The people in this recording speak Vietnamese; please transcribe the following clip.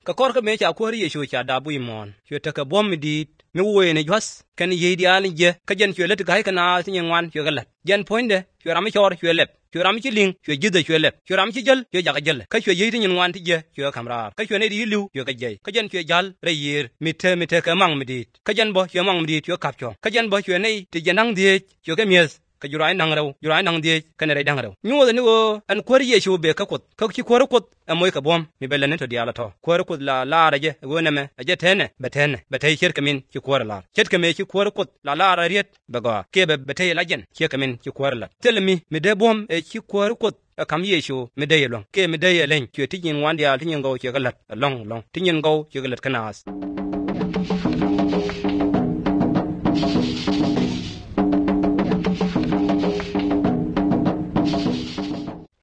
ka kor ka me cha ko ri shu cha da bu mon chwe ta ka bom di mi we ne jas kan ye di alin je ka jen chwe let ka kana tin ngwan chwe galat jen poinde chwe ram chor chwe lep chwe ram chi ling chwe jide chwe lep chwe ram chi jel chwe ja ka jel ka chwe ye tin ngwan ti je chwe kamra ka chwe ne di liu chwe ka je ka jen chwe jal re yir mi te ka mang mi di ka jen bo chwe mang mi di chwe kap chong ka jen bo chwe ne ti jenang di chwe ka mies ka jurai nang die kana rai dang raw nyu da ni go an kwar yeshu be ka kot ka ki kwar kot amoy ka bom mi belane to diala to kwar kot la raje go na me aje tene betay ker kamin ki kwar la ket kame ki kwar kot la riet baga ke be betay la jen ki kamin ki kwar la telmi mi de bom e ki kwar kot kam yeshu mi de yelong ke mi de yelen ki tin wan dia tin go ki galat long tin go ki galat kanas